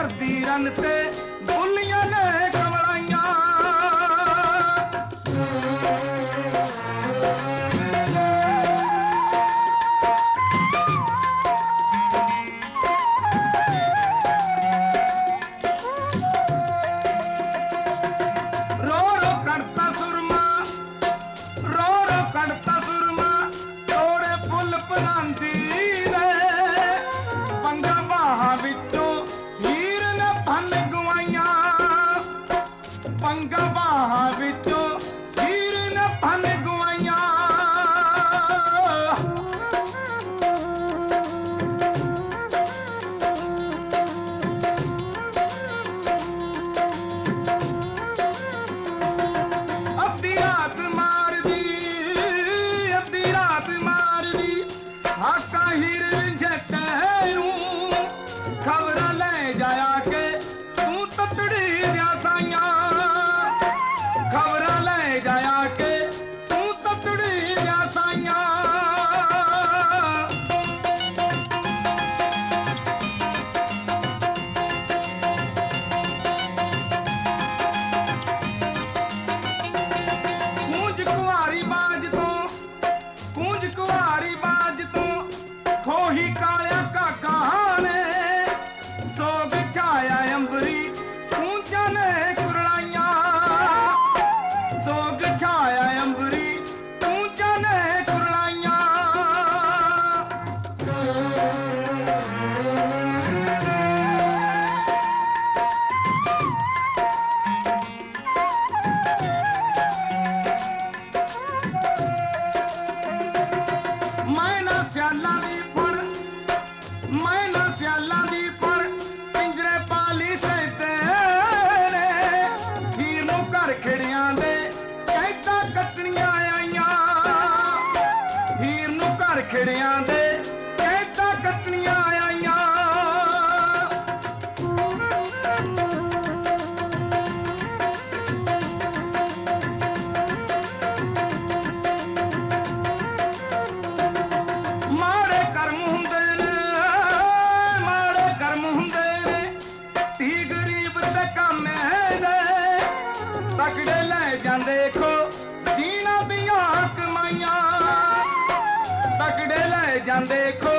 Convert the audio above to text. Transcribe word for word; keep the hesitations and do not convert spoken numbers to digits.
धरती रन ते बुलियां ने कवड़ाइयां रो रो करता सुरमा रो रो करता सुरमा तोड़े फुल परांदी ने पंगा बाहा विचों हीर ने भन गवाइयां पंगा बाहा विचों हीर ने भन गवाइयां अद्धी रात मार दी अद्धी रात मार दी हाका हीर झटे खबर ले जाया के तू ततड़ी दिया साइया खबर ले जाया के तू ततड़ी दिया साइया कूंज कुआरी बाज तो कूंज कुआरी बाज तो खोही कालिया काका ने सोग छाया अंबरी ऊंचा ने कुरड़ाइया सोग छाया अंबरी ऊंचा ने कुरड़ाइया मैं ना स्याला दी फड़ मैं ना स्याला दी फड़ पिंजरे पाली सैते ने हीर नूं घर खिड़ियां दे कैदा कटणियां आइयां हीर नूं घर खिड़ियां दे कैदा कटणियां आइयां माड़े कर्म हुंदे ने माड़े कर्म हुंदे ने धी गरीब ते कामे ने तकड़े ले जांदे खो जीना दियां कमाइयां तकड़े ले जांदे खो